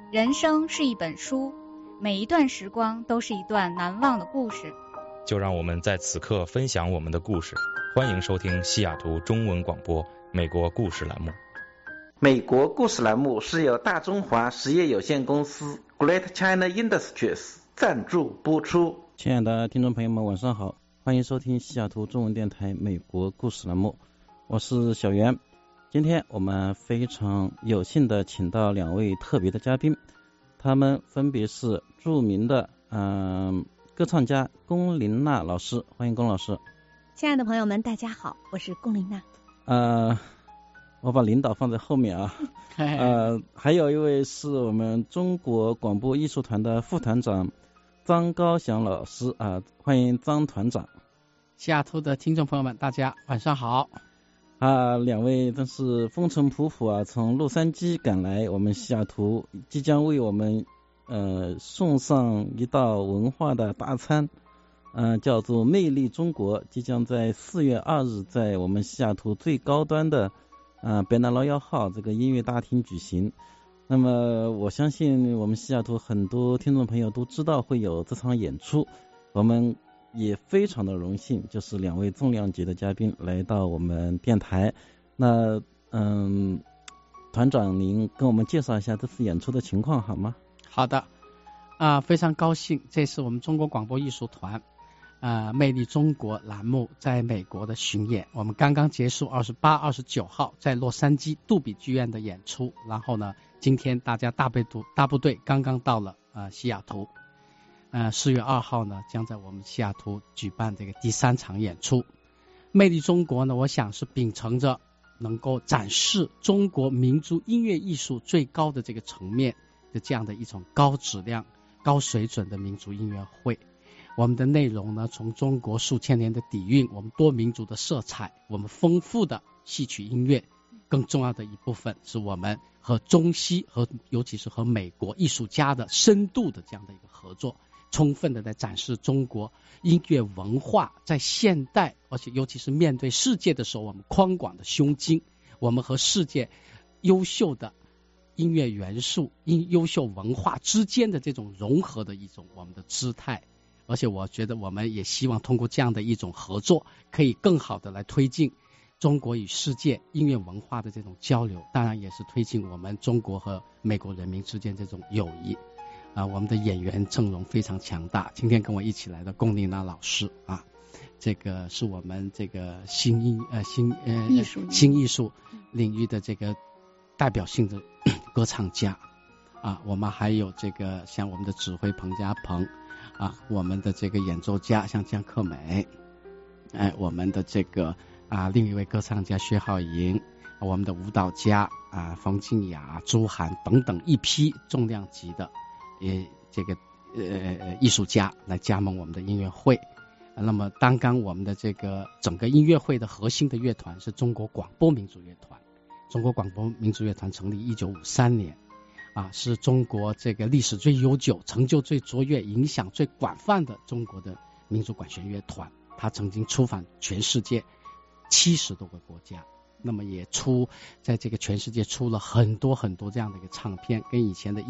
人生是一本书，每一段时光都是一段难忘的故事。 就让我们在此刻分享我们的故事。欢迎收听西雅图中文广播美国故事栏目。 美国故事栏目是由大中华实业有限公司 Great China Industries 赞助播出。 亲爱的听众朋友们，晚上好，欢迎收听西雅图中文电台美国故事栏目，我是小袁。今天我们非常有幸的请到两位特别的嘉宾，他们分别是著名的歌唱家龚琳娜老师，欢迎龚老师。 亲爱的朋友们，大家好，我是龚琳娜。 我把领导放在后面啊。还有一位是我们中国广播艺术团的副团长张高翔老师啊，欢迎张团长。 西雅图的听众朋友们，大家晚上好。 两位真是风尘仆仆啊，从洛杉矶赶来我们西雅图，即将为我们送上一道文化的大餐，叫做魅力中国，即将在4月2日在我们西雅图最高端的北南劳摇号这个音乐大厅举行。那么我相信我们西雅图很多听众朋友都知道会有这场演出，我们也非常的荣幸，就是两位重量级的嘉宾来到我们电台。那团长您跟我们介绍一下这次演出的情况好吗？ 好的，非常高兴，这是我们中国广播艺术团魅力中国栏目在美国的巡演，我们刚刚结束28、29号在洛杉矶杜比剧院的演出，然后呢，今天大家大部队刚刚到了西雅图。4月2号呢，将在我们西雅图举办这个第3场演出。魅力中国呢，我想是秉承着能够展示中国民族音乐艺术最高的这个层面的这样的一种高质量、高水准的民族音乐会。我们的内容呢，从中国数千年的底蕴，我们多民族的色彩，我们丰富的戏曲音乐，更重要的一部分是我们和中西和尤其是和美国艺术家的深度的这样的一个合作，充分的在展示中国音乐文化在现代，而且尤其是面对世界的时候，我们宽广的胸襟，我们和世界优秀的音乐元素、优秀文化之间的这种融合的一种我们的姿态。而且我觉得我们也希望通过这样的一种合作，可以更好的来推进中国与世界音乐文化的这种交流，当然也是推进我们中国和美国人民之间这种友谊。我们的演员阵容非常强大，今天跟我一起来的龚琳娜老师这个是我们这个新艺术领域的这个代表性的歌唱家我们还有这个像我们的指挥彭家鹏我们的这个演奏家像江克美，我们的这个另一位歌唱家薛浩莹，我们的舞蹈家冯静雅、朱涵等等一批重量级的这个艺术家来加盟我们的音乐会。那么刚刚我们的这个整个音乐会的核心的乐团是中国广播民族乐团。中国广播民族乐团成立1953年是中国这个历史最悠久、成就最卓越、影响最广泛的中国的民族管弦乐团。它曾经出访全世界70多个国家，那么也在这个全世界出了很多很多这样的一个唱片，跟以前的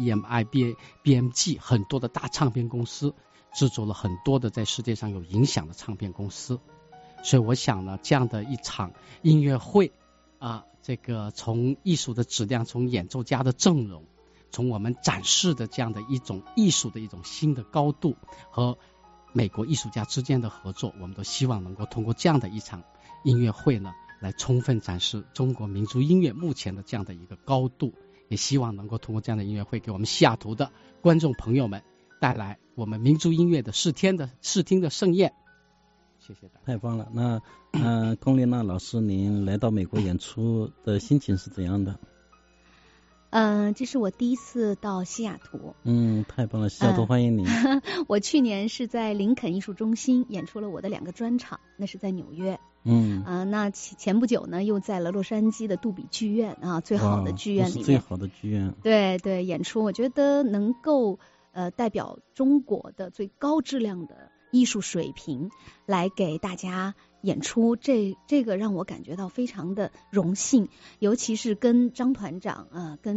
EMI、BMG 很多的大唱片公司制作了很多的在世界上有影响的唱片公司。所以我想呢，这样的一场音乐会这个从艺术的质量，从演奏家的阵容，从我们展示的这样的一种艺术的一种新的高度和美国艺术家之间的合作，我们都希望能够通过这样的一场音乐会呢，来充分展示中国民族音乐目前的这样的一个高度，也希望能够通过这样的音乐会给我们西雅图的观众朋友们带来我们民族音乐的视听的盛宴。谢谢大家。 太棒了。那龚琳娜老师，您来到美国演出的心情是怎样的？ 这是我第一次到西雅图。 太棒了，西雅图欢迎您。 我去年是在林肯艺术中心演出了我的2个专场，那是在纽约。那前不久呢，又在了洛杉矶的杜比剧院最好的剧院里面， 最好的剧院。 对演出，我觉得能够代表中国的最高质量的艺术水平来给大家演出，这个让我感觉到非常的荣幸，尤其是跟张团长跟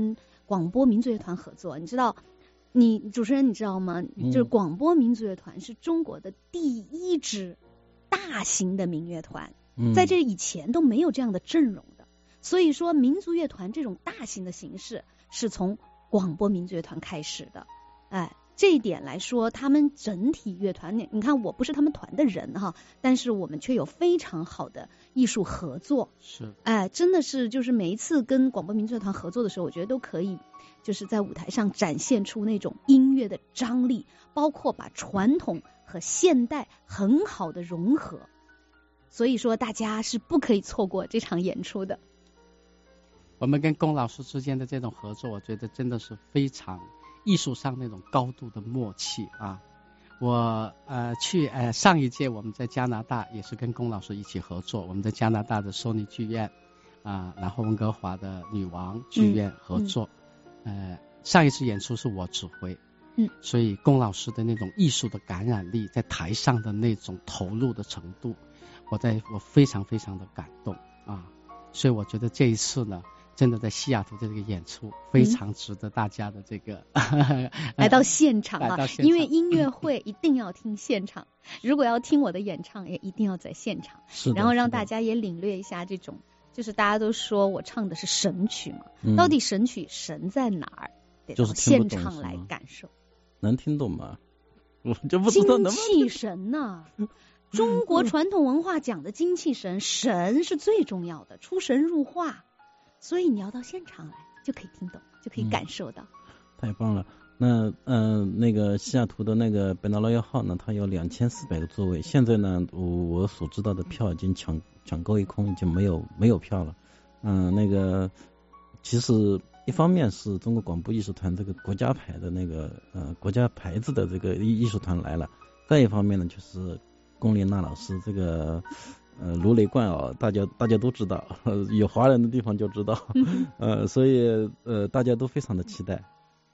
广播民族乐团合作。你知道，主持人你知道吗？就是广播民族乐团是中国的第一支大型的民乐团，在这以前都没有这样的阵容的。所以说，民族乐团这种大型的形式是从广播民族乐团开始的。这一点来说，他们整体乐团，你看我不是他们团的人哈，但是我们却有非常好的艺术合作。 是， 真的是就是每一次跟广播民族乐团合作的时候，我觉得都可以就是在舞台上展现出那种音乐的张力，包括把传统和现代很好的融合。所以说大家是不可以错过这场演出的。 我们跟龚老师之间的这种合作，我觉得真的是非常艺术上那种高度的默契啊！我上一届我们在加拿大也是跟龚老师一起合作，我们在加拿大的索尼剧院然后温哥华的女王剧院合作。上一次演出是我指挥，所以龚老师的那种艺术的感染力，在台上的那种投入的程度，我非常非常的感动啊！所以我觉得这一次呢，真的在西雅图的这个演出非常值得大家的这个来到现场啊，因为音乐会一定要听现场，如果要听我的演唱也一定要在现场，然后让大家也领略一下这种，就是大家都说我唱的是神曲嘛，到底神曲神在哪儿，得到现场来感受。 能听懂吗？我就不知道能不能。 精气神呐中国传统文化讲的精气神，神是最重要的，出神入化。所以你要到现场来，就可以听懂，就可以感受到。 太棒了！那个西雅图的那个北大罗亚号呢，它有2400个座位。现在呢，我所知道的票已经抢购一空，已经没有票了。那个其实一方面是中国广播艺术团这个国家牌的那个国家牌子的这个艺术团来了，再一方面呢就是龚琳娜老师这个。如雷贯耳，大家都知道，有华人的地方就知道，所以大家都非常的期待。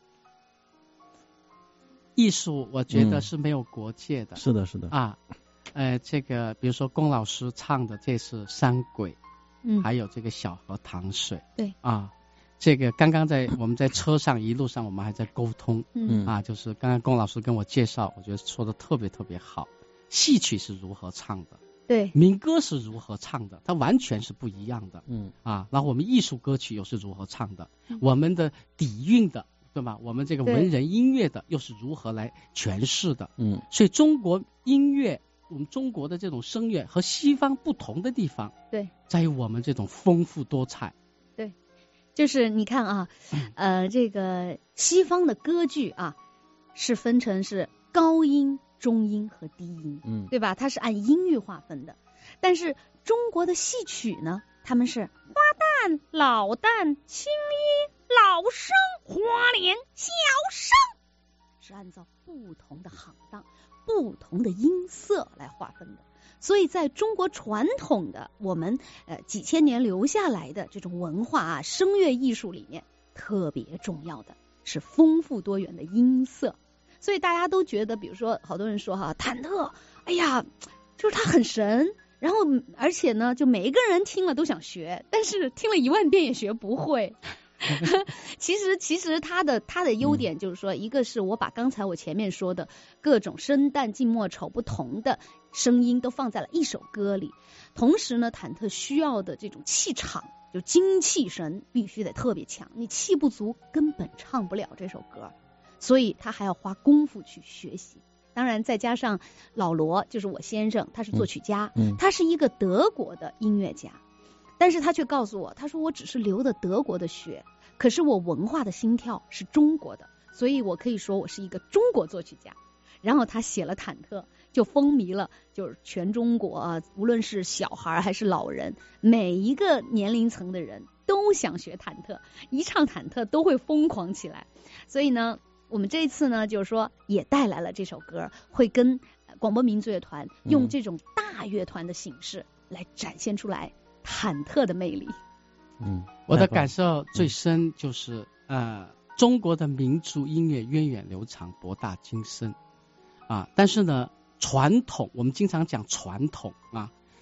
艺术我觉得是没有国界的。 是的这个比如说龚老师唱的这是山鬼，还有这个小河淌水， 对这个刚刚我们在车上一路上我们还在沟通，就是刚刚龚老师跟我介绍，我觉得说的特别特别好，戏曲是如何唱的， 对， 民歌是如何唱的，它完全是不一样的。然后我们艺术歌曲又是如何唱的，我们的底蕴的，对吧？我们这个文人音乐的又是如何来诠释的？所以中国音乐，我们中国的这种声乐和西方不同的地方， 对， 在于我们这种丰富多彩。 对，就是你看这个西方的歌剧是分成是高音、中音和低音，对吧？它是按音域划分的。但是中国的戏曲呢，他们是花旦、老旦、青衣、老生、花脸、小生，是按照不同的行当、不同的音色来划分的。所以在中国传统的我们几千年留下来的这种文化声乐艺术里面，特别重要的是丰富多元的音色。所以大家都觉得，比如说好多人说忐忑，哎呀，就是它很神，然后而且呢，就每一个人听了都想学，但是听了10000遍也学不会。其实它的优点就是说，一个是我把刚才我前面说的各种生旦净末丑不同的声音都放在了一首歌里，同时呢，忐忑需要的这种气场，就精气神必须得特别强，你气不足根本唱不了这首歌。所以他还要花功夫去学习，当然再加上老罗，就是我先生，他是作曲家，他是一个德国的音乐家，但是他却告诉我，他说我只是留的德国的学，可是我文化的心跳是中国的，所以我可以说我是一个中国作曲家。然后他写了忐忑，就风靡了，就是全中国无论是小孩还是老人，每一个年龄层的人都想学忐忑，一唱忐忑都会疯狂起来。所以呢，我们这一次呢，就是说也带来了这首歌，会跟广播民族乐团用这种大乐团的形式来展现出来忐忑的魅力。 我的感受最深就是中国的民族音乐源远流长、博大精深但是呢，传统我们经常讲传统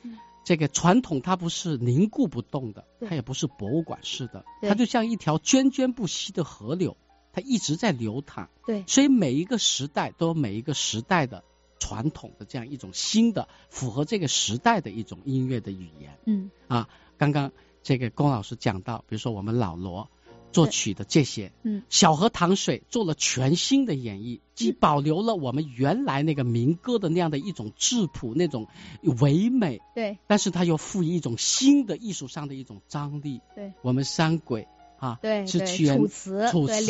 这个传统它不是凝固不动的，它也不是博物馆式的，它就像一条涓涓不息的河流，它一直在流淌。 对， 所以每一个时代都有每一个时代的传统的这样一种新的符合这个时代的一种音乐的语言。刚刚这个龚老师讲到，比如说我们老罗作曲的这些，小河淌水做了全新的演绎，既保留了我们原来那个民歌的那样的一种质朴，那种唯美， 对， 但是它又赋予一种新的艺术上的一种张力。 对， 我们山鬼对， 是楚辞对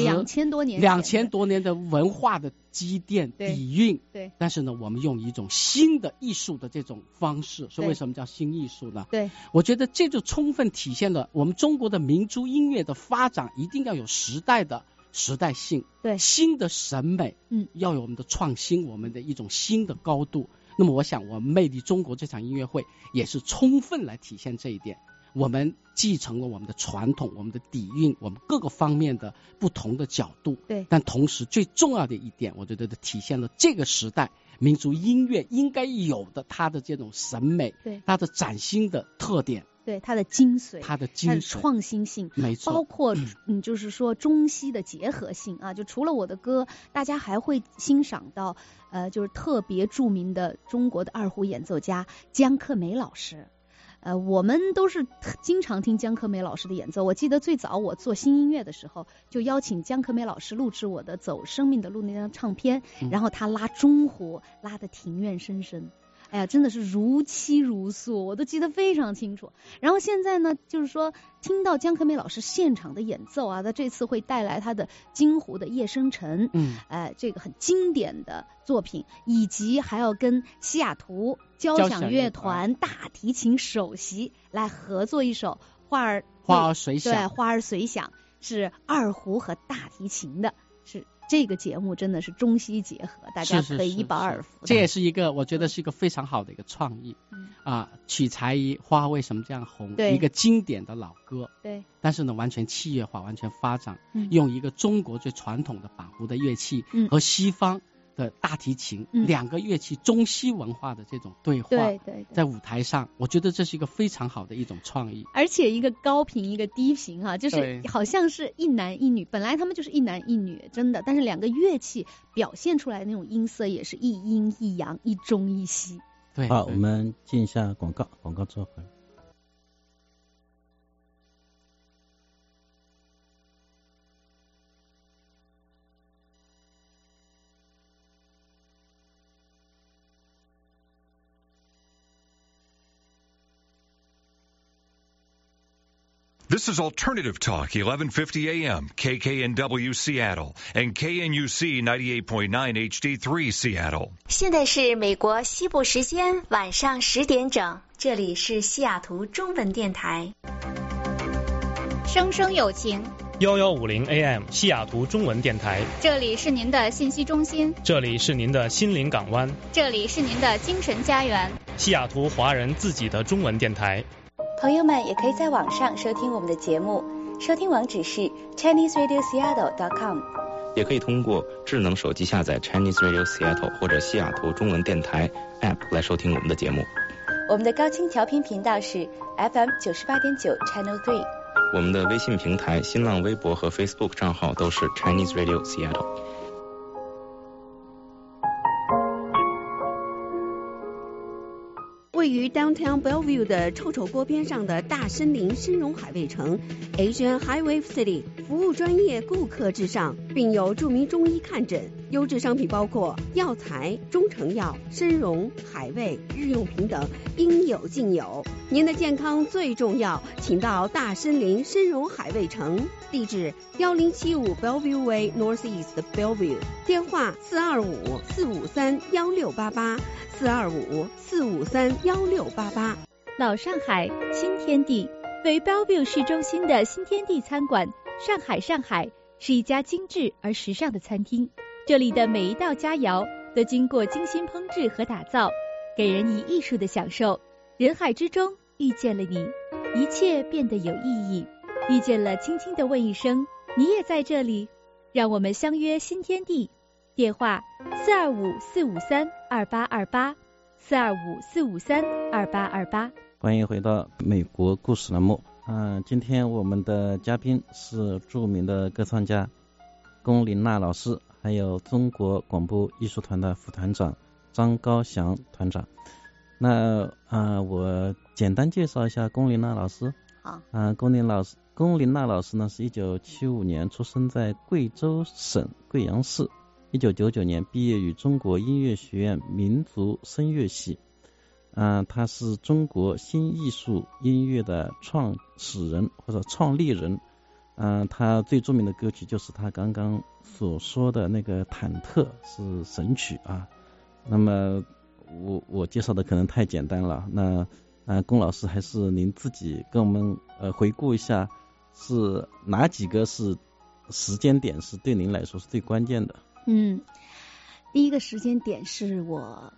2000多年的文化的积淀底蕴。 对， 但是呢，我们用一种新的艺术的这种方式，所以为什么叫新艺术呢？ 对， 我觉得这就充分体现了我们中国的民族音乐的发展一定要有时代性， 对， 新的审美，要有我们的创新，我们的一种新的高度。那么我想我们魅力中国这场音乐会也是充分来体现这一点。我们继承了我们的传统，我们的底蕴，我们各个方面的不同的角度。 对， 但同时最重要的一点，我觉得体现了这个时代民族音乐应该有的它的这种审美， 对， 它的崭新的特点， 对，它的精髓， 它的创新性， 没错， 包括就是说中西的结合性啊。就除了我的歌，大家还会欣赏到就是特别著名的中国的二胡演奏家姜克梅老师。我们都是经常听姜克梅老师的演奏。我记得最早我做新音乐的时候，就邀请姜克梅老师录制我的《走生命的路》那张唱片，然后他拉中胡，拉的庭院深深。哎呀，真的是如泣如诉，我都记得非常清楚。然后现在呢，就是说听到姜克梅老师现场的演奏啊，他这次会带来他的金胡的《夜生沉》，这个很经典的作品，以及还要跟西雅图交响乐团大提琴首席来合作一首花儿随响， 对，花儿随响是二胡和大提琴的，是。这个节目真的是中西结合，大家可以一饱耳福。 这也是一个我觉得是一个非常好的一个创意。取材于花为什么这样红，一个经典的老歌。 对， 但是呢，完全器乐化，完全发展，用一个中国最传统的板胡的乐器和西方的大提琴，两个乐器中西文化的这种对话， 对， 在舞台上，我觉得这是一个非常好的一种创意。 而且一个高频一个低频就是好像是一男一女，本来他们就是一男一女，真的，但是两个乐器表现出来的那种音色也是一阴一阳，一中一西。 对， 好，我们进一下广告之后回来。 This is Alternative Talk, 1150 AM, KKNW Seattle, and KNUC 98.9 HD3 Seattle. 现在是美国西部时间晚上10点整，这里是西雅图中文电台。 声声有情 1150 AM 西雅图中文电台， 这里是您的信息中心， 这里是您的心灵港湾， 这里是您的精神家园， 西雅图华人自己的中文电台。 朋友们也可以在网上收听我们的节目，收听网址是 ChineseRadioSeattle.com， 也可以通过智能手机下载 Chinese Radio Seattle 或者西雅图中文电台 App 来收听我们的节目。 我们的高清调频频道是 FM 98.9 Channel 3。 我们的微信平台、新浪微博和 Facebook 账号都是 Chinese Radio Seattle。 位于 Downtown Bellevue 的臭臭锅边上的大森林深融海味城 Asian Highway City， 服务专业，顾客至上，并有著名中医看诊。优质商品包括药材、中成药、参茸、海味、日用品等，应有尽有。您的健康最重要，请到大森林深融海味城，地址1075 Bellevue Way Northeast Bellevue， 电话425-453-1688 425-453-1688。 老上海新天地，位于 Bellevue 市中心的新天地餐馆上海是一家精致而时尚的餐厅，这里的每一道佳肴都经过精心烹制和打造，给人以艺术的享受。人海之中遇见了你，一切变得有意义。遇见了，轻轻地问一声，你也在这里？让我们相约新天地。电话425-453-2828 425-453-2828。 欢迎回到美国故事栏目。今天我们的嘉宾是著名的歌唱家龚琳娜老师，还有中国广播艺术团的副团长张高翔团长。那我简单介绍一下龚琳娜老师。 好。 龚琳娜老师呢是1975年出生在贵州省贵阳市，1999年毕业于中国音乐学院民族声乐系。他是中国新艺术音乐的创始人或者创立人。他最著名的歌曲就是他刚刚所说的那个忐忑，是神曲啊。那么我介绍的可能太简单了，那龚老师还是您自己跟我们回顾一下，是哪几个是时间点是对您来说是最关键的？ 第一个时间点是我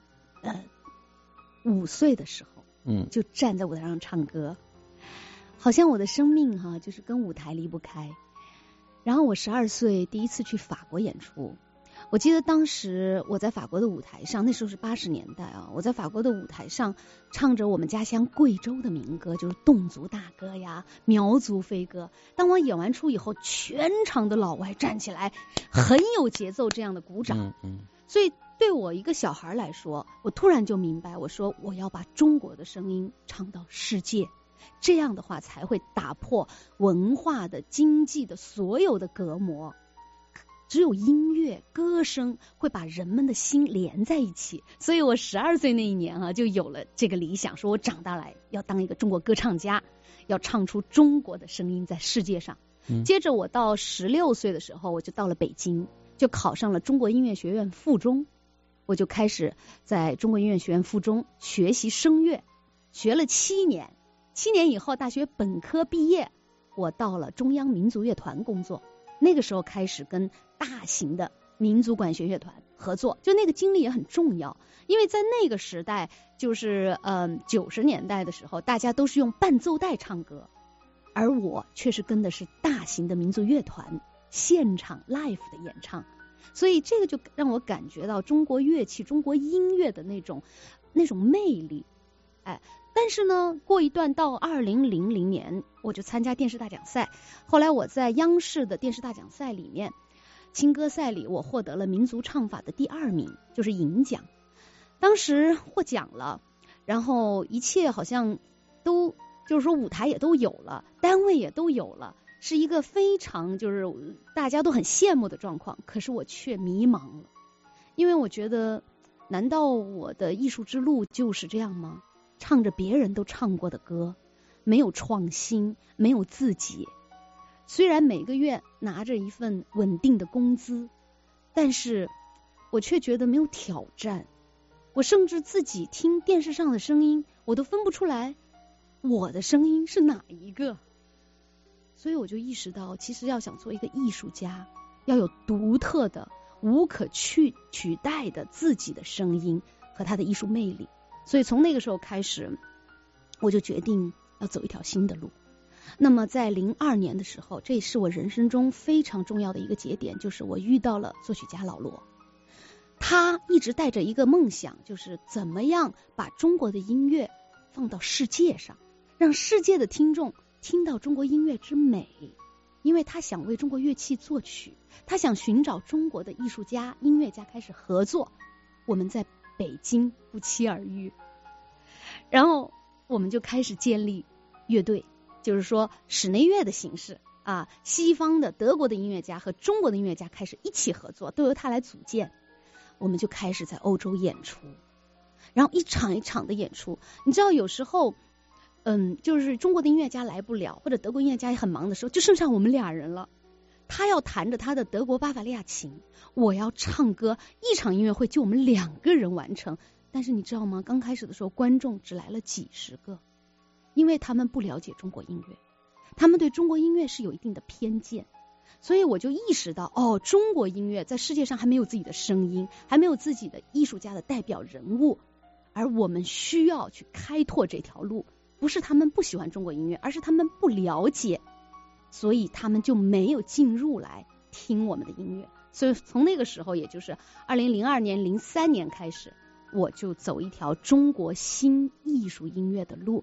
5岁的时候，就站在舞台上唱歌，好像我的生命就是跟舞台离不开。然后我12岁第一次去法国演出，我记得当时我在法国的舞台上，那时候是80年代啊，我在法国的舞台上唱着我们家乡贵州的民歌，就是侗族大歌呀、苗族飞歌。当我演完出以后，全场的老外站起来，很有节奏这样的鼓掌。所以对我一个小孩来说，我突然就明白，我说我要把中国的声音唱到世界，这样的话才会打破文化的、经济的所有的隔膜。只有音乐歌声会把人们的心连在一起，所以我12岁那一年就有了这个理想，说我长大来要当一个中国歌唱家，要唱出中国的声音在世界上。接着我到16岁的时候，我就到了北京，就考上了中国音乐学院附中，我就开始在中国音乐学院附中学习声乐，学了7年。7年以后，大学本科毕业，我到了中央民族乐团工作。那个时候开始跟大型的民族管弦乐团合作，就那个经历也很重要，因为在那个时代，就是90年代的时候，大家都是用伴奏带唱歌，而我却是跟的是大型的民族乐团现场 live 的演唱，所以这个就让我感觉到中国乐器、中国音乐的那种魅力。但是呢，过一段到2000年，我就参加电视大奖赛。后来我在央视的电视大奖赛里面，青歌赛里，我获得了民族唱法的第2名，就是银奖。当时获奖了，然后一切好像都就是说舞台也都有了，单位也都有了，是一个非常就是大家都很羡慕的状况。可是我却迷茫了，因为我觉得，难道我的艺术之路就是这样吗？唱着别人都唱过的歌，没有创新，没有自己。虽然每个月拿着一份稳定的工资，但是我却觉得没有挑战。我甚至自己听电视上的声音，我都分不出来我的声音是哪一个。所以我就意识到，其实要想做一个艺术家，要有独特的、无可取代的自己的声音和它的艺术魅力。所以从那个时候开始，我就决定要走一条新的路。那么在02年的时候，这也是我人生中非常重要的一个节点，就是我遇到了作曲家老罗。他一直带着一个梦想，就是怎么样把中国的音乐放到世界上，让世界的听众听到中国音乐之美。因为他想为中国乐器作曲，他想寻找中国的艺术家、音乐家开始合作。我们在北京不期而遇，然后我们就开始建立乐队，就是说室内乐的形式啊，西方的德国的音乐家和中国的音乐家开始一起合作，都由他来组建。我们就开始在欧洲演出，然后一场一场的演出。你知道有时候就是中国的音乐家来不了，或者德国音乐家也很忙的时候，就剩下我们2人了。他要弹着他的德国巴伐利亚琴，我要唱歌，一场音乐会就我们2个人完成。但是你知道吗？刚开始的时候，观众只来了几十个，因为他们不了解中国音乐，他们对中国音乐是有一定的偏见。所以我就意识到，中国音乐在世界上还没有自己的声音，还没有自己的艺术家的代表人物，而我们需要去开拓这条路。不是他们不喜欢中国音乐，而是他们不了解，所以他们就没有进入来听我们的音乐。所以从那个时候，也就是2002年、03年开始，我就走一条中国新艺术音乐的路，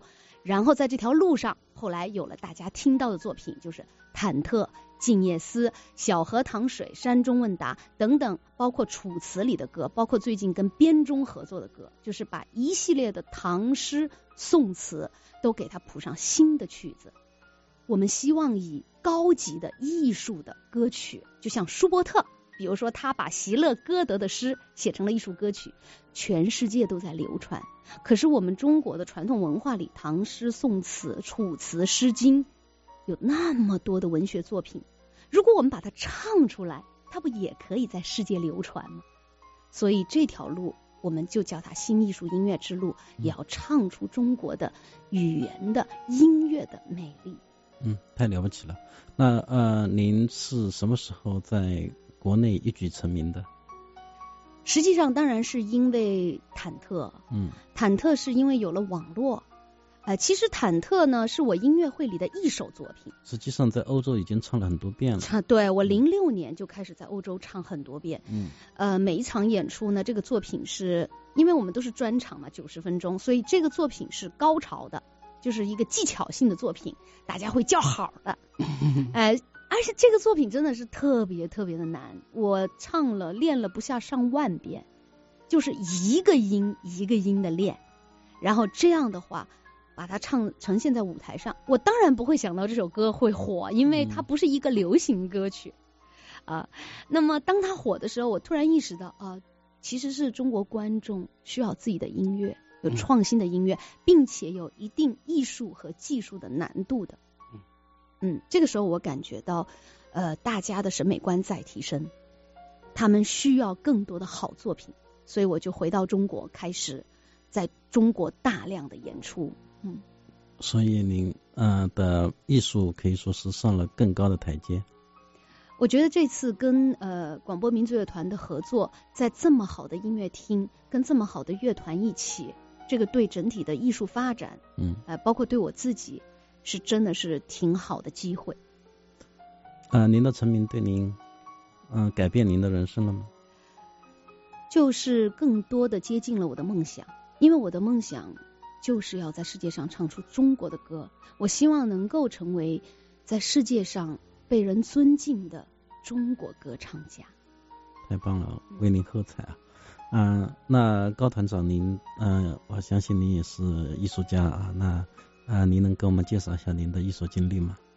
然后在这条路上，后来有了大家听到的作品，就是忐忑、静夜思、小河淌水、山中问答等等，包括楚辞里的歌，包括最近跟编钟合作的歌，就是把一系列的唐诗宋词都给它谱上新的曲子。我们希望以高级的艺术的歌曲，就像舒伯特，比如说他把席勒歌德的诗写成了艺术歌曲，全世界都在流传。可是我们中国的传统文化里，唐诗宋词楚辞诗经有那么多的文学作品，如果我们把它唱出来，它不也可以在世界流传吗？所以这条路我们就叫它新艺术音乐之路，也要唱出中国的语言的音乐的魅力。 太了不起了。那您是什么时候在国内一举成名的？ 实际上当然是因为忐忑。忐忑是因为有了网络。其实忐忑呢是我音乐会里的一首作品， 实际上在欧洲已经唱了很多遍了。 对，我06年就开始在欧洲唱很多遍。每一场演出呢，这个作品是因为我们都是专场嘛，90分钟，所以这个作品是高潮的，就是一个技巧性的作品，大家会叫好的。而且这个作品真的是特别特别的难，我唱了练了不下上万遍，就是一个音一个音的练，然后这样的话把它呈现在舞台上。我当然不会想到这首歌会火，因为它不是一个流行歌曲那么当它火的时候，我突然意识到其实是中国观众需要自己的音乐，有创新的音乐，并且有一定艺术和技术的难度的。这个时候我感觉到大家的审美观在提升，他们需要更多的好作品，所以我就回到中国，开始在中国大量的演出。 所以您的艺术可以说是上了更高的台阶。 我觉得这次跟广播民族乐团的合作，在这么好的音乐厅跟这么好的乐团一起，这个对整体的艺术发展包括对我自己是真的是挺好的机会。 您的成名对您改变您的人生了吗？ 就是更多的接近了我的梦想，因为我的梦想就是要在世界上唱出中国的歌，我希望能够成为在世界上被人尊敬的中国歌唱家。 太棒了，为您喝彩那高团长您我相信您也是艺术家那您能给我们介绍一下您的艺术经历吗？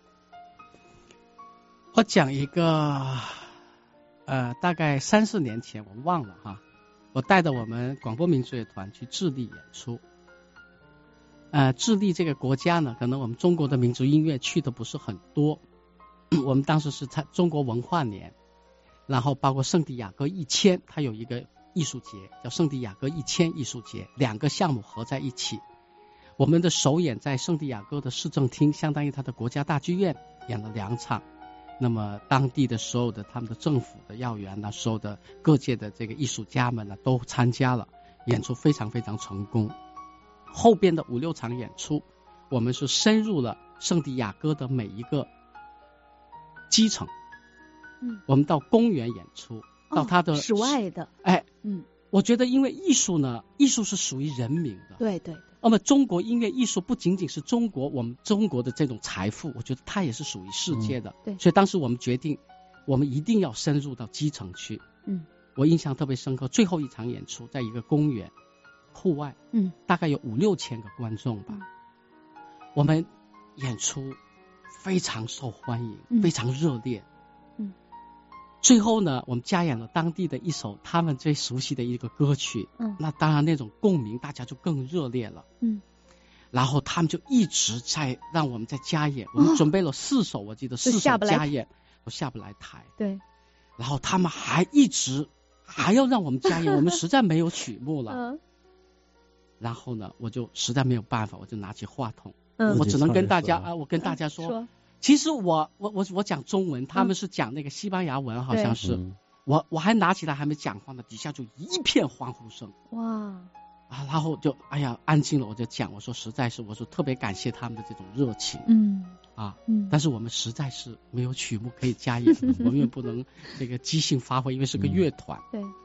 我讲一个大概3-4年前我忘了我带着我们广播民族乐团去智利演出。智利这个国家呢，可能我们中国的民族音乐去的不是很多。我们当时是中国文化年，然后包括圣地亚哥1000，它有一个艺术节叫圣地亚哥1000艺术节，2个项目合在一起。我们的首演在圣地亚哥的市政厅，相当于它的国家大剧院，演了2场。那么当地的所有的他们的政府的要员所有的各界的这个艺术家们都参加了，演出非常非常成功。后边的5-6场演出，我们是深入了圣地亚哥的每一个基层。我们到公园演出，到它的室外的。 我觉得因为艺术呢，艺术是属于人民的。 对。 那么中国音乐艺术不仅仅是我们中国的这种财富，我觉得它也是属于世界的。 对。 所以当时我们决定，我们一定要深入到基层去。我印象特别深刻，最后一场演出在一个公园户外，大概有5-6千个观众吧。我们演出非常受欢迎，非常热烈。最后呢，我们加演了当地的一首他们最熟悉的一个歌曲。那当然那种共鸣大家就更热烈了。然后他们就一直在让我们再加演，我们准备了4首，我记得4首加演，我下不来台。 对。 然后他们还要让我们加演，我们实在没有曲目了。然后呢，我就实在没有办法，我就拿起话筒，我只能跟大家我跟大家说，其实我讲中文，他们是讲那个西班牙文，好像是。我还拿起来还没讲话呢，底下就一片欢呼声。 哇！ 然后就安静了，我就讲，我说实在是，我说特别感谢他们的这种热情。但是我们实在是没有曲目可以加演，我们也不能这个即兴发挥，因为是个乐团。 对。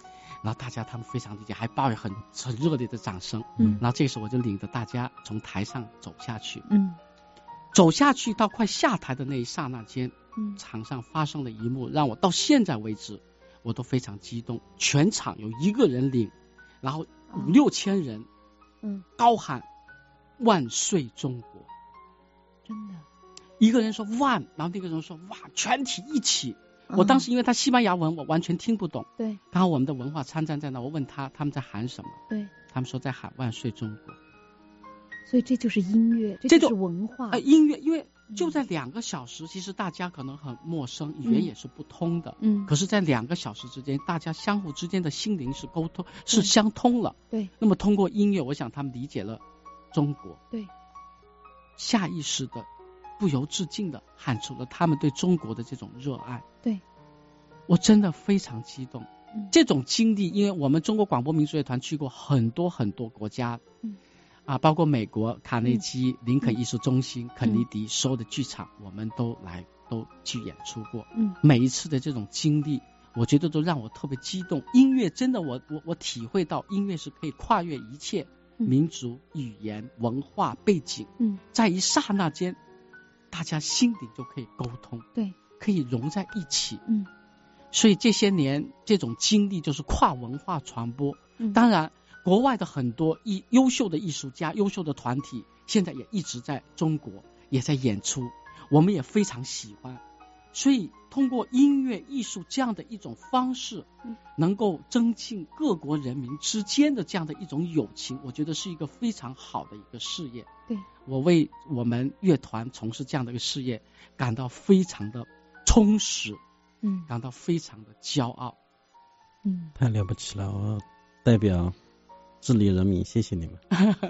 然后大家他们非常理解，还抱有很热烈的掌声。然后这个时候我就领着大家从台上走下去。走下去到快下台的那一刹那间，场上发生了一幕，让我到现在为止我都非常激动。全场有一个人领，然后5、6千人，高喊万岁中国。 真的， 一个人说万，然后那个人说哇，全体一起。我当时因为他西班牙文我完全听不懂， 对， 刚好我们的文化参战在那，我问他们在喊什么， 对， 他们说在喊万岁中国。 所以这就是音乐，这就是文化。 音乐，因为就在2个小时，其实大家可能很陌生，语言也是不通的，可是在2个小时之间，大家相互之间的心灵是沟通，是相通了。 对， 那么通过音乐，我想他们理解了中国， 对， 下意识的、不由自禁的喊出了他们对中国的这种热爱。 对， 我真的非常激动。这种经历，因为我们中国广播民族乐团去过很多很多国家，包括美国卡内基、林肯艺术中心、肯尼迪所有的剧场，我们都去演出过。每一次的这种经历，我觉得都让我特别激动。音乐真的，我体会到音乐是可以跨越一切民族、语言、文化背景，在一刹那间，大家心里就可以沟通， 对， 可以融在一起。所以这些年这种经历就是跨文化传播。当然国外的很多优秀的艺术家、优秀的团体现在也一直在中国也在演出，我们也非常喜欢。所以通过音乐艺术这样的一种方式，能够增进各国人民之间的这样的一种友情，我觉得是一个非常好的一个事业。 对，我为我们乐团从事这样的一个事业感到非常的充实，感到非常的骄傲。 太了不起了，我代表智利人民谢谢你们。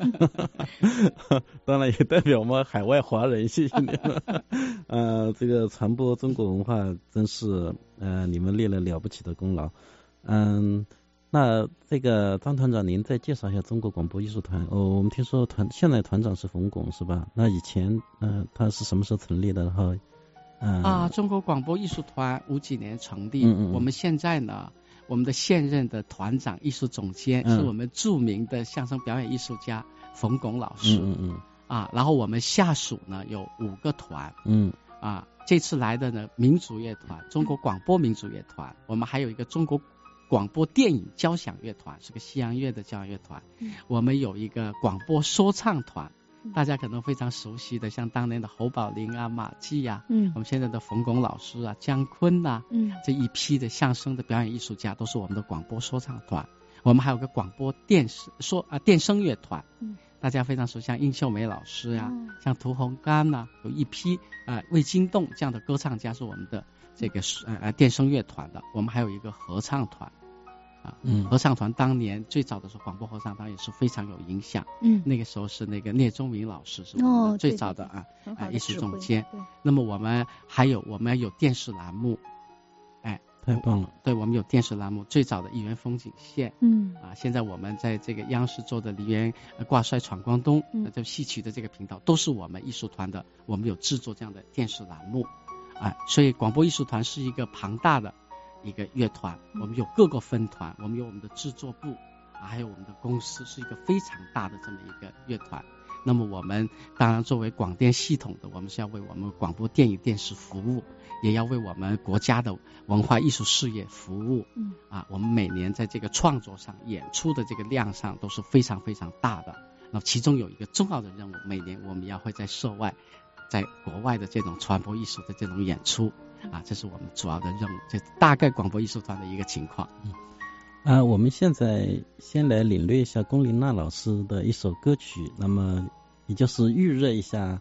当然也代表我们海外华人谢谢你们。这个传播中国文化真是你们立了了不起的功劳。那这个张团长您再介绍一下中国广播艺术团。我们听说现在团长是冯巩是吧？那以前他是什么时候成立的？然后中国广播艺术团50几年成立。我们现在呢，我们的现任的团长、艺术总监是我们著名的相声表演艺术家冯巩老师。然后我们下属呢有5个团。这次来的呢民族乐团，中国广播民族乐团，我们还有一个中国广播电影交响乐团，是个西洋乐的交响乐团。我们有一个广播说唱团，大家可能非常熟悉的，像当年的侯宝林啊、马季啊，我们现在的冯巩老师啊、姜昆啊，这一批的相声的表演艺术家都是我们的广播说唱团。我们还有个广播电声乐团，大家非常熟悉，像殷秀梅老师呀，像屠洪刚啊，有一批魏金栋这样的歌唱家是我们的这个电声乐团的。我们还有一个合唱团。合唱团当年最早的时候，广播合唱团也是非常有影响。那个时候是那个聂宗明老师是我们最早的艺术总监。那么我们有电视栏目， 太棒了。 对，我们有电视栏目，最早的梨园风景线。现在我们在这个央视做的梨园挂帅闯关东，这戏曲的这个频道都是我们艺术团的，我们有制作这样的电视栏目。所以广播艺术团是一个庞大的一个乐团，我们有各个分团，我们有我们的制作部，还有我们的公司，是一个非常大的这么一个乐团。那么我们当然作为广电系统的，我们是要为我们广播电影电视服务，也要为我们国家的文化艺术事业服务。我们每年在这个创作上、演出的这个量上都是非常非常大的。那其中有一个重要的任务，每年我们要会在涉外，在国外的这种传播艺术的这种演出。这是我们主要的任务，这大概广播艺术团的一个情况。 我们现在先来领略一下龚琳娜老师的一首歌曲，那么也就是预热一下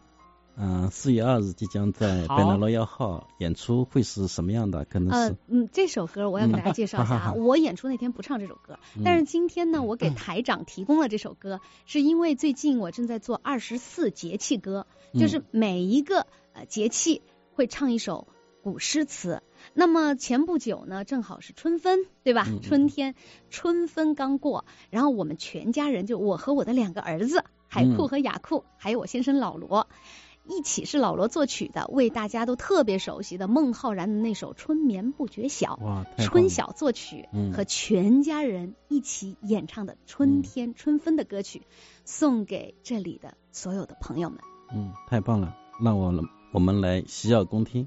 4月2日即将在百乐罗号演出会是什么样的？可能是这首歌我要给大家介绍一下我演出那天不唱这首歌，但是今天呢我给台长提供了这首歌，是因为最近我正在做24节气歌，就是每一个节气会唱一首古诗词。那么前不久呢正好是春分，对吧？春天，春分刚过，然后我们全家人，就我和我的2个儿子海库和雅库，还有我先生老罗， 一起是老罗作曲的，为大家都特别熟悉的孟浩然的那首《春眠不觉晓》，春晓作曲和全家人一起演唱的春天春分的歌曲，送给这里的所有的朋友们。 太棒了，让我们来洗耳恭听。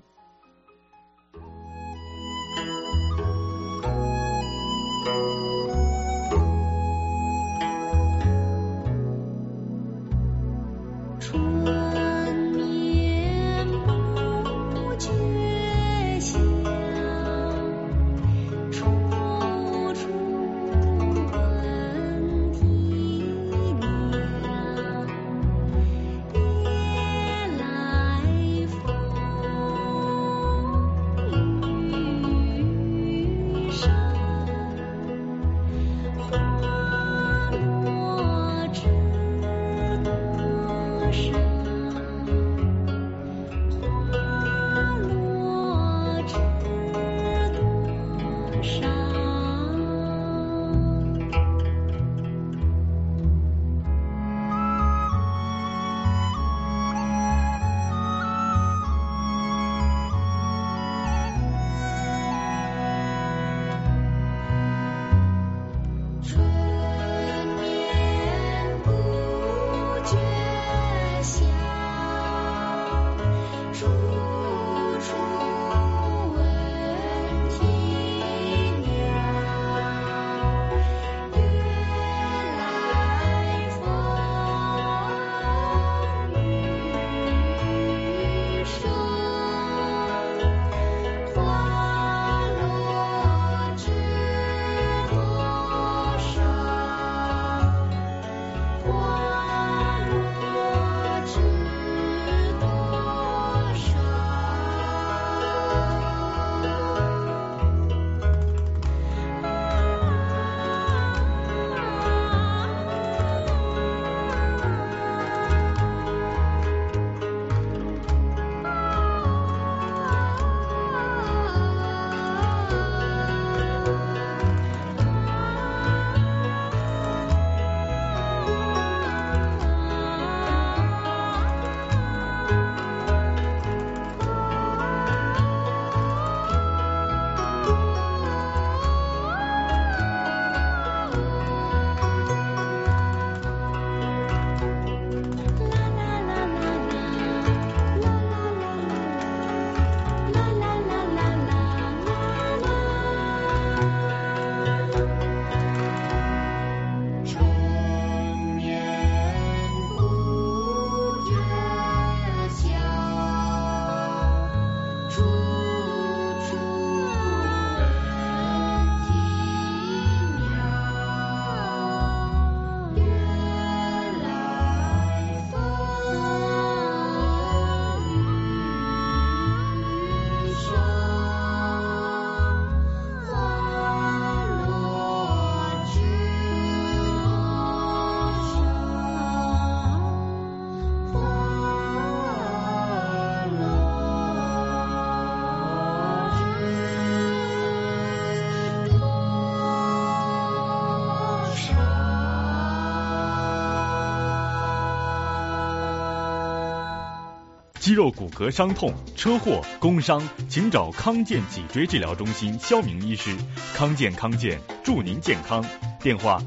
肌肉骨骼伤痛、车祸、工伤，请找康健脊椎治疗中心肖明医师。康健祝您健康。电话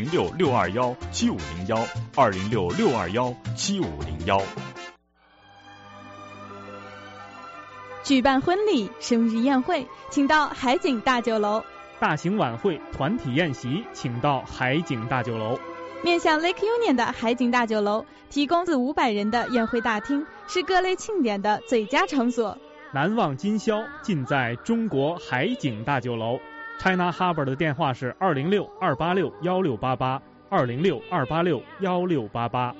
206-621-7501，206-621-7501。 举办婚礼、生日宴会，请到海景大酒楼； 大型晚会、团体宴席，请到海景大酒楼。 面向 Lake Union 的海景大酒楼提供400-500人的宴会大厅，是各类庆典的最佳场所。 难忘今宵尽在中国海景大酒楼。China Harbor 的电话是206-286-1688，206-286-1688。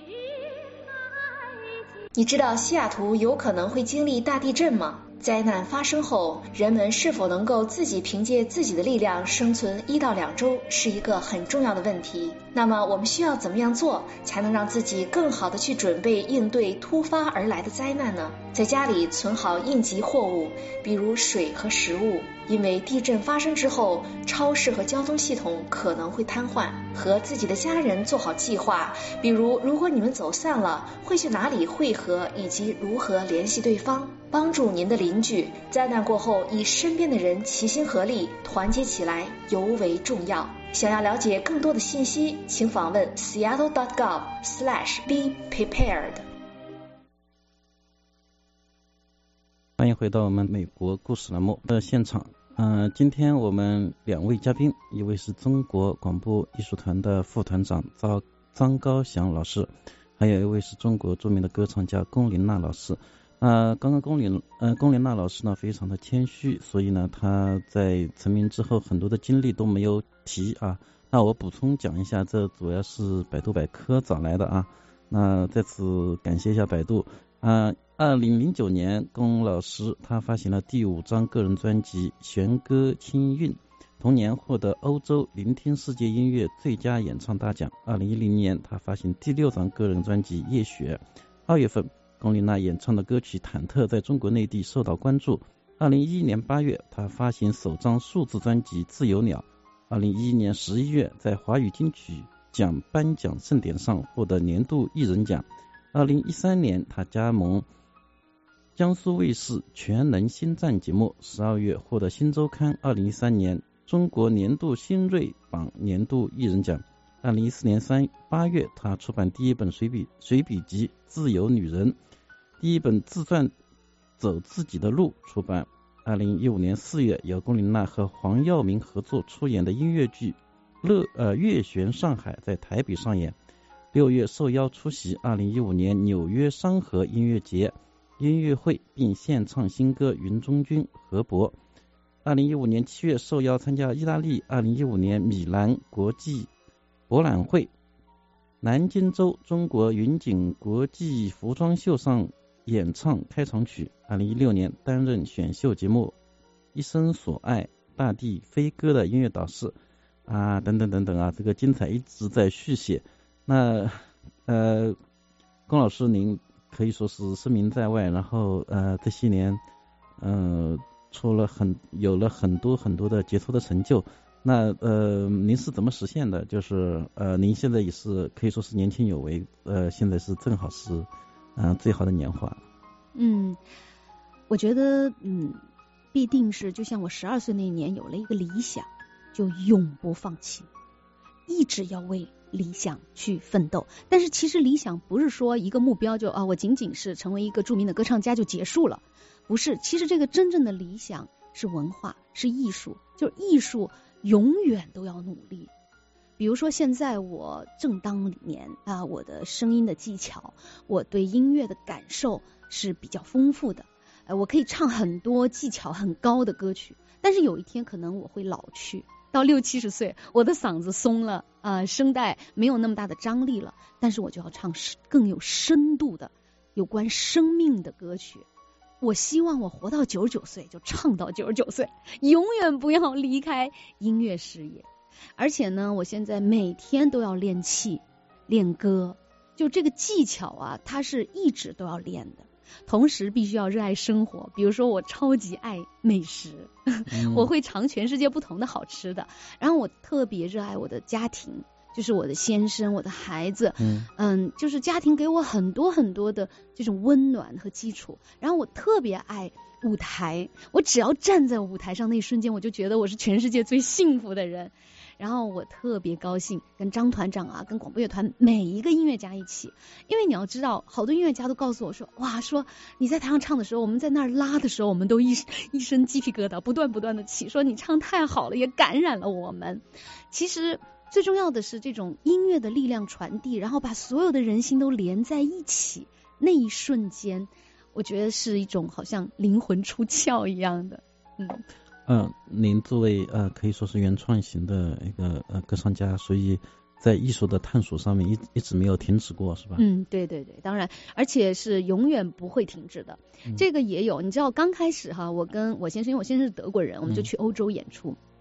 你知道西雅图有可能会经历大地震吗？灾难发生后，人们是否能够自己凭借自己的力量生存1到2周，是一个很重要的问题。 那么我们需要怎么样做，才能让自己更好的去准备应对突发而来的灾难呢？在家里存好应急货物，比如水和食物，因为地震发生之后，超市和交通系统可能会瘫痪。和自己的家人做好计划，比如如果你们走散了，会去哪里汇合，以及如何联系对方。帮助您的邻居，灾难过后与身边的人齐心合力，团结起来尤为重要。想要了解更多的信息，请访问 seattle.gov/be-prepared。 欢迎回到我们美国故事栏目的现场。今天我们两位嘉宾，一位是中国广播艺术团的副团长张高翔老师，还有一位是中国著名的歌唱家龚琳娜老师。刚刚龚琳娜老师呢非常的谦虚，所以呢她在成名之后很多的经历都没有提啊。那我补充讲一下，这主要是百度百科找来的啊。那在此感谢一下百度。2009年，龚老师他发行了第5张个人专辑《弦歌清韵》，同年获得欧洲聆听世界音乐最佳演唱大奖。2010年，他发行第6张个人专辑《夜雪》。2月份，龚琳娜演唱的歌曲《忐忑》在中国内地受到关注。2011年8月，他发行首张数字专辑《自由鸟》。2011年11月，在华语金曲奖颁奖盛典上获得年度艺人奖。2013年，他加盟江苏卫视全能星战节目，12月获得新周刊2013年中国年度新锐榜年度艺人奖。2014年8月，他出版第一本随笔集《自由女人》，第一本自传《走自己的路》出版。2015年4月，由龚琳娜和黄耀明合作出演的音乐剧月旋上海在台北上演。6月受邀出席2015年纽约商河音乐节音乐会，并献唱新歌《云中君》河伯。2015年7月受邀参加意大利2015年米兰国际博览会南京州中国云锦国际服装秀上演唱开场曲。2016年担任选秀节目《一生所爱大地飞歌》的音乐导师等等等等啊，这个精彩一直在续写。那龚老师您可以说是声名在外，然后这些年有了很多的杰出的成就。那您是怎么实现的？就是您现在也是可以说是年轻有为，现在是正好是最好的年华。 我觉得必定是就像我12岁那年有了一个理想，就永不放弃，一直要为理想去奋斗。但是其实理想不是说一个目标就我仅仅是成为一个著名的歌唱家就结束了，不是。其实这个真正的理想是文化，是艺术，就是艺术永远都要努力。比如说现在我正当年我的声音的技巧，我对音乐的感受是比较丰富的，我可以唱很多技巧很高的歌曲。但是有一天可能我会老去，到60-70岁，我的嗓子松了声带没有那么大的张力了，但是我就要唱更有深度的有关生命的歌曲。我希望我活到99岁就唱到99岁，永远不要离开音乐事业。而且呢，我现在每天都要练气练歌，就这个技巧它是一直都要练的。同时必须要热爱生活，比如说我超级爱美食我会尝全世界不同的好吃的。然后我特别热爱我的家庭，就是我的先生我的孩子就是家庭给我很多很多的这种温暖和基础。然后我特别爱舞台，我只要站在舞台上那一瞬间，我就觉得我是全世界最幸福的人。然后我特别高兴跟张团长跟广播乐团每一个音乐家一起，因为你要知道好多音乐家都告诉我说说你在台上唱的时候，我们在那儿拉的时候，我们都一身鸡皮疙瘩不断的起，说你唱太好了，也感染了我们。其实最重要的是这种音乐的力量传递，然后把所有的人心都连在一起，那一瞬间我觉得是一种好像灵魂出窍一样的。 您作为可以说是原创型的一个歌唱家，所以在艺术的探索上面一直没有停止过，是吧？ 对，当然，而且是永远不会停止的。这个也有，你知道刚开始我跟我先生，因为我先生是德国人，我们就去欧洲演出。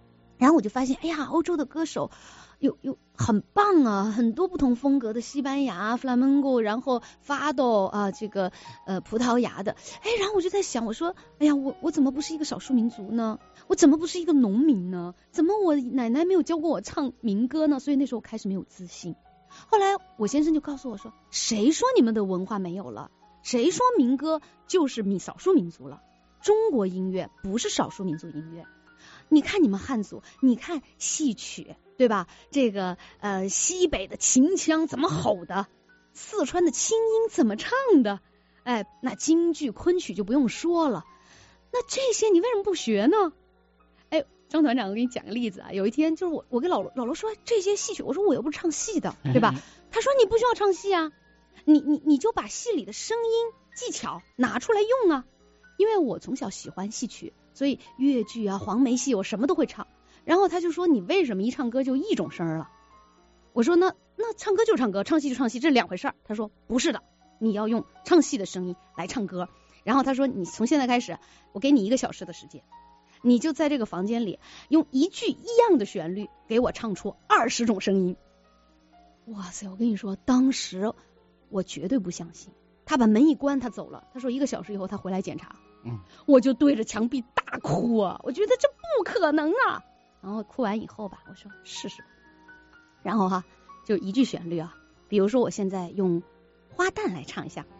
然后我就发现，哎呀，欧洲的歌手有很棒啊，很多不同风格的，西班牙、弗拉门戈，然后法斗啊，这个葡萄牙的，哎，然后我就在想，我说，哎呀，我怎么不是一个少数民族呢？我怎么不是一个农民呢？怎么我奶奶没有教过我唱民歌呢？所以那时候我开始没有自信。后来我先生就告诉我说，谁说你们的文化没有了？谁说民歌就是少数民族了？中国音乐不是少数民族音乐。你看你们汉族，你看戏曲，对吧？这个西北的秦腔怎么吼的，四川的清音怎么唱的，哎，那京剧昆曲就不用说了。那这些你为什么不学呢？哎，张团长，我给你讲个例子啊。有一天就是我跟老罗说这些戏曲，我说我又不是唱戏的，对吧？他说你不需要唱戏啊，你就把戏里的声音技巧拿出来用啊。因为我从小喜欢戏曲，所以越剧啊、黄梅戏我什么都会唱。然后他就说你为什么一唱歌就一种声了？我说那唱歌就唱歌，唱戏就唱戏，这是两回事儿。他说不是的，你要用唱戏的声音来唱歌。然后他说你从现在开始，我给你1个小时的时间，你就在这个房间里用一句一样的旋律给我唱出20种声音。哇塞，我跟你说，当时我绝对不相信。他把门一关，他走了。他说1个小时以后他回来检查。我就对着墙壁大哭啊！我觉得这不可能啊！然后哭完以后吧，我说试试吧。然后就一句旋律啊，比如说我现在用花旦来唱一下。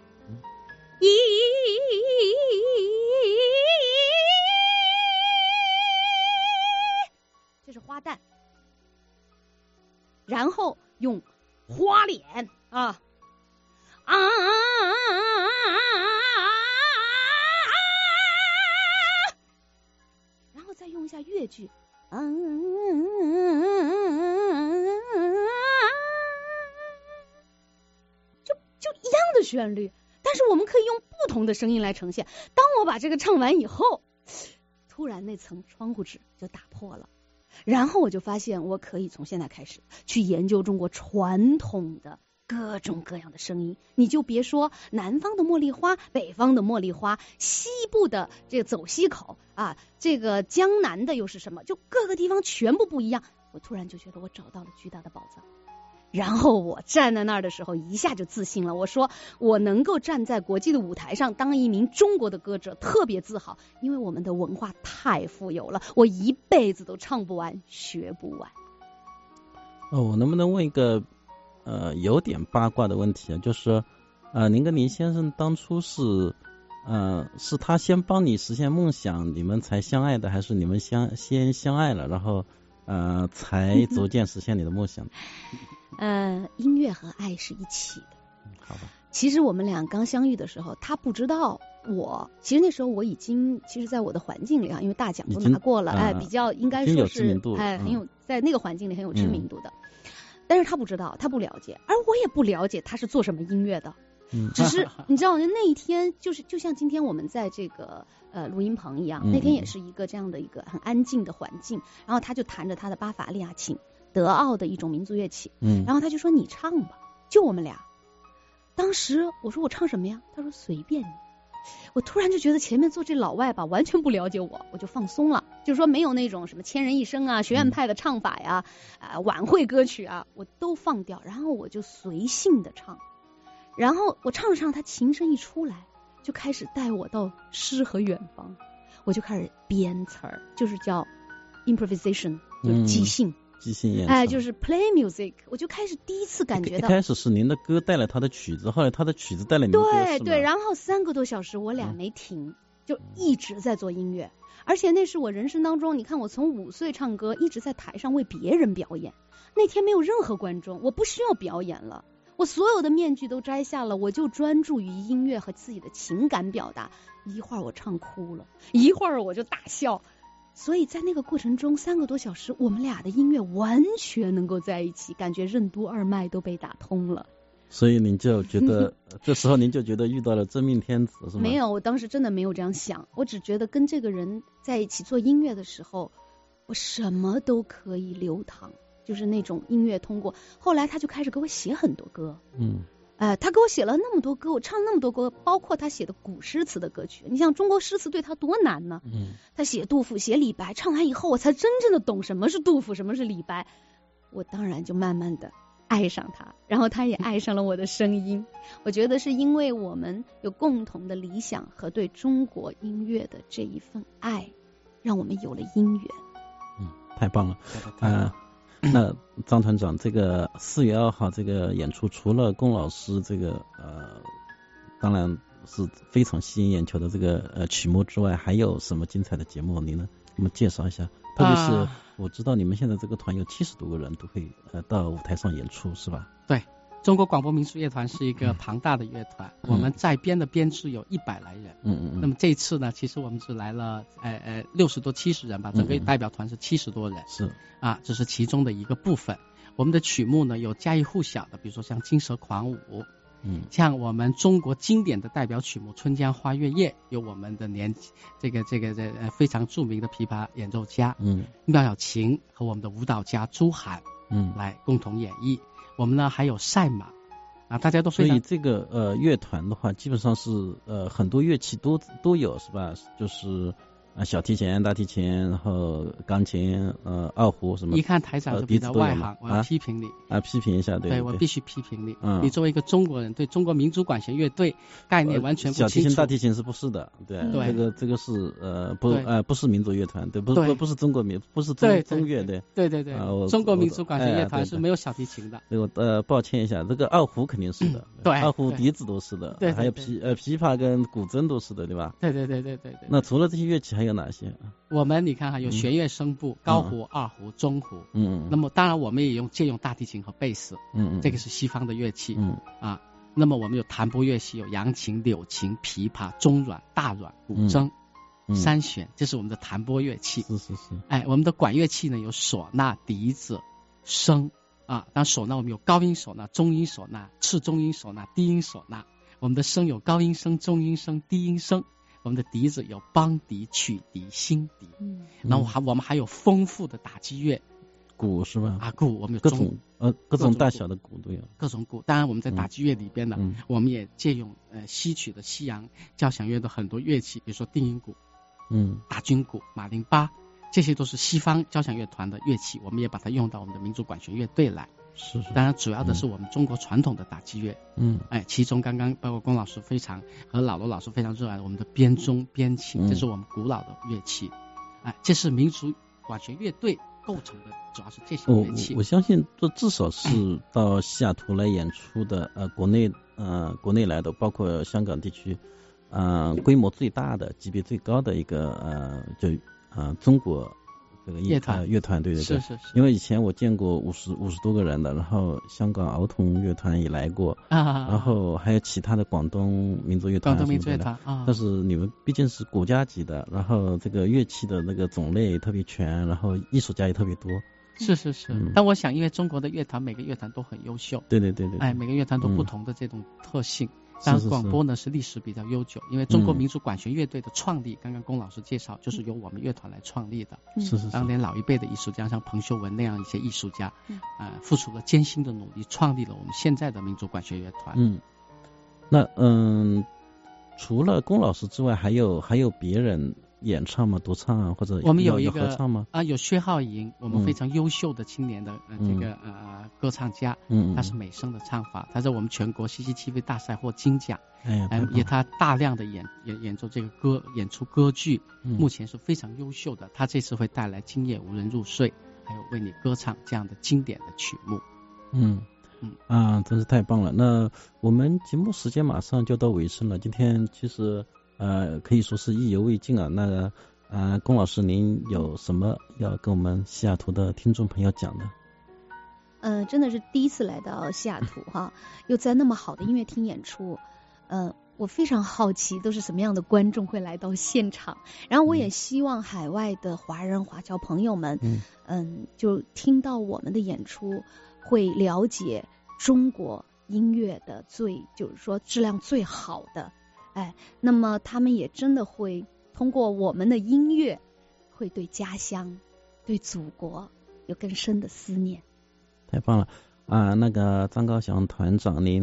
这是花旦。然后用花脸啊。然后再用一下越剧，就一样的旋律，但是我们可以用不同的声音来呈现。当我把这个唱完以后，突然那层窗户纸就打破了，然后我就发现我可以从现在开始去研究中国传统的各种各样的声音。你就别说南方的茉莉花，北方的茉莉花，西部的这个走西口啊，这个江南的又是什么，就各个地方全部不一样。我突然就觉得我找到了巨大的宝藏。然后我站在那儿的时候一下就自信了，我说我能够站在国际的舞台上当一名中国的歌者，特别自豪，因为我们的文化太富有了，我一辈子都唱不完学不完。 我能不能问一个有点八卦的问题啊？就是您跟林先生当初是他先帮你实现梦想，你们才相爱的，还是你们先相爱了，然后才逐渐实现你的梦想？ 音乐和爱是一起的。 好吧。 其实我们俩刚相遇的时候，他不知道我，其实那时候我已经，其实在我的环境里因为大奖都拿过了，比较应该说是很有在那个环境里很有知名度的。但是他不知道，他不了解，而我也不了解他是做什么音乐的。只是你知道那一天就像今天我们在这个录音棚一样，那天也是一个这样的一个很安静的环境，然后他就弹着他的巴伐利亚琴，德奥的一种民族乐器，然后他就说你唱吧，就我们俩。当时我说我唱什么呀？他说随便你。我突然就觉得前面坐这老外吧完全不了解我就放松了，就是说没有那种什么千人一声啊、学院派的唱法呀、晚会歌曲啊，我都放掉，然后我就随性的唱。然后我唱着唱，他琴声一出来，就开始带我到诗和远方，我就开始编词儿，就是叫 improvisation， 就是即兴演唱，就是 play music。 我就开始第一次感觉到， 一开始是您的歌带了他的曲子，后来他的曲子带了您的歌， 对，然后3个多小时我俩没停，就一直在做音乐。而且那是我人生当中，你看我从5岁唱歌一直在台上为别人表演，那天没有任何观众，我不需要表演了，我所有的面具都摘下了，我就专注于音乐和自己的情感表达。一会儿我唱哭了，一会儿我就大笑，所以在那个过程中3个多小时，我们俩的音乐完全能够在一起，感觉任督二脉都被打通了。 所以您就觉得这时候您就觉得遇到了真命天子是吗？ 没有，我当时真的没有这样想，我只觉得跟这个人在一起做音乐的时候，我什么都可以流淌，就是那种音乐通过。后来他就开始给我写很多歌， 他给我写了那么多歌，我唱那么多歌，包括他写的古诗词的歌曲。你像中国诗词对他多难呢？他写杜甫，写李白，唱完以后我才真正的懂什么是杜甫，什么是李白。我当然就慢慢的爱上他，然后他也爱上了我的声音。我觉得是因为我们有共同的理想和对中国音乐的这一份爱，让我们有了姻缘。 太棒了。那张团长，这个4月2号这个演出，除了龚老师这个当然是非常吸引眼球的这个曲目之外，还有什么精彩的节目？你能给我们介绍一下？特别是我知道你们现在这个团有70多个人都会到舞台上演出，是吧？ 对，中国广播民族乐团是一个庞大的乐团，我们在编的编制有100来人。那么这一次呢，其实我们只来了60多70人吧，整个代表团是70多人。 是啊，这是其中的一个部分。我们的曲目呢有家喻户晓的，比如说像《金蛇狂舞》，像我们中国经典的代表曲目《春江花月夜》，有我们的这个非常著名的琵琶演奏家妙小琴和我们的舞蹈家朱涵来共同演绎。我们呢还有赛马啊，大家都非常。 所以这个乐团的话，基本上是很多乐器都有，是吧？就是小提琴、大提琴，然后钢琴、二胡什么。 一看台长就比较外行，我要批评你批评一下，对， 我必须批评你。你作为一个中国人，对中国民族管弦乐队概念完全不清楚。 小提琴、大提琴是不是的？对，这个是不是民族乐团，对，不是中国不是中乐， 对。中国民族管弦乐团是没有小提琴的。 我抱歉一下，这个二胡肯定是的， 对， 二胡笛子都是的， 对， 还有琵琶跟古筝都是的，对吧？ 对。 那除了这些乐器还有哪些？ 我们你看哈，有弦乐声部、高胡、二胡、中胡。那么当然我们也借用大提琴和贝斯。这个是西方的乐器。那么我们有弹拨乐器，有扬琴、柳琴、琵琶、中阮、大阮、古筝、三弦，这是我们的弹拨乐器。 是。 我们的管乐器呢有唢呐、笛子、笙啊。当然唢呐我们有高音唢呐、中音唢呐、次中音唢呐、低音唢呐。我们的笙有高音笙、中音笙、低音笙。我们的笛子有梆笛、曲笛、新笛。然后我们还有丰富的打击乐， 鼓是吧？ 鼓我们有各种大小的鼓都有， 各种鼓。当然我们在打击乐里边呢，我们也借用西曲的西洋交响乐的很多乐器，比如说定音鼓、大军鼓、马林巴，这些都是西方交响乐团的乐器，我们也把它用到我们的民族管弦乐队来。 是。 当然主要的是我们中国传统的打击乐。其中刚刚包括龚老师和老罗老师非常热爱的我们的编钟、编磬，这是我们古老的乐器。这是民族管弦乐队构成的，主要是这些乐器。 我相信这至少是到西雅图来演出的国内来的，包括香港地区规模最大的、级别最高的一个中国这个乐团，对。 是。 因为以前我见过50多个人的，然后香港儿童乐团也来过，然后还有其他的广东民族乐团，但是你们毕竟是国家级的，然后这个乐器的那个种类也特别全，然后艺术家也特别多。 是。但我想因为中国的乐团每个乐团都很优秀， 对。 每个乐团都不同的这种特性。当然广播呢是历史比较悠久，因为中国民族管弦乐队的创立，刚刚龚老师介绍，就是由我们乐团来创立的。 是。 当年老一辈的艺术家，像彭秀文那样一些艺术家，付出了艰辛的努力，创立了我们现在的民族管弦乐团。 那除了龚老师之外，还有别人演唱吗？独唱啊，或者我们有一个合唱吗？ 有薛浩莹，我们非常优秀的青年的这个歌唱家，他是美声的唱法，他在我们全国 CCTV 大赛获金奖，也他大量的演奏这个歌，演出歌剧，目前是非常优秀的。他这次会带来《今夜无人入睡》，还有为你歌唱这样的经典的曲目。 真是太棒了。那我们节目时间马上就到尾声了，今天其实可以说是意犹未尽啊。那个龚老师，您有什么要跟我们西雅图的听众朋友讲的？ 真的是第一次来到西雅图哈，又在那么好的音乐厅演出，我非常好奇都是什么样的观众会来到现场，然后我也希望海外的华人华侨朋友们，就听到我们的演出，会了解中国音乐的就是说质量最好的。那么他们也真的会通过我们的音乐，会对家乡、对祖国有更深的思念。 太棒了那个张高翔团长，您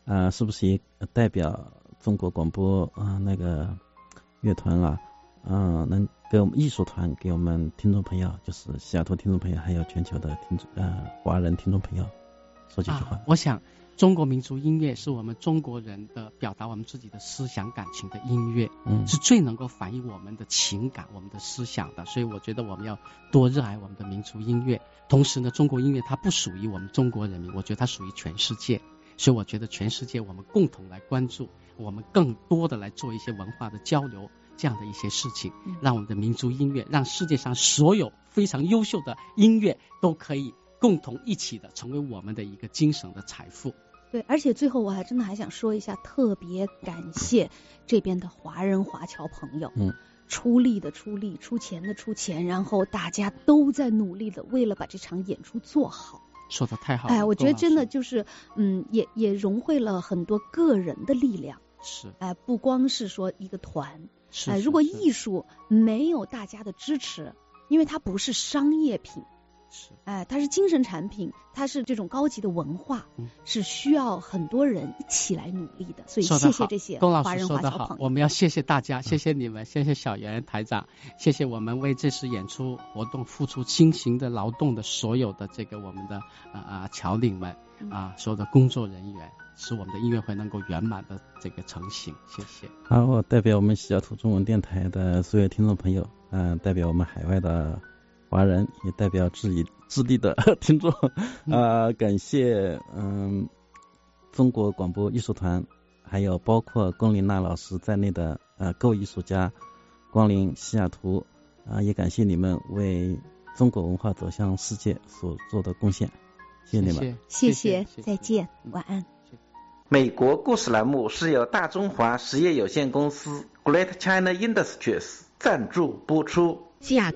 是不是也代表中国广播那个乐团啊，能给我们艺术团给我们听众朋友，就是西雅图听众朋友，还有全球的华人听众朋友说几句话？ 我想中国民族音乐是我们中国人的表达我们自己的思想感情的音乐，是最能够反映我们的情感、我们的思想的。所以我觉得我们要多热爱我们的民族音乐。同时呢，中国音乐它不属于我们中国人民，我觉得它属于全世界。所以我觉得全世界我们共同来关注，我们更多的来做一些文化的交流，这样的一些事情，让我们的民族音乐，让世界上所有非常优秀的音乐都可以共同一起的成为我们的一个精神的财富。 对，而且最后我真的还想说一下，特别感谢这边的华人华侨朋友，出力的出力，出钱的出钱，然后大家都在努力的为了把这场演出做好。 说的太好了， 我觉得真的就是也融汇了很多个人的力量， 是不光是说一个团， 是如果艺术没有大家的支持，因为它不是商业品， 是它是精神产品，它是这种高级的文化，是需要很多人一起来努力的。所以谢谢这些华人华侨朋友， 我们要谢谢大家，谢谢你们，谢谢小袁台长，谢谢我们为这次演出活动付出辛勤的劳动的所有的这个我们的侨领们所有的工作人员，使我们的音乐会能够圆满的这个成型。谢谢。 好，我代表我们西雅图中文电台的所有听众朋友，代表我们海外的华人，也代表智利的听众感谢中国广播艺术团，还有包括龚琳娜老师在内的各位艺术家光临西雅图，也感谢你们为中国文化走向世界所做的贡献，谢谢你们， 谢谢，再见，晚安。 美国故事栏目是由大中华实业有限公司 Great China Industries 赞助播出。 西雅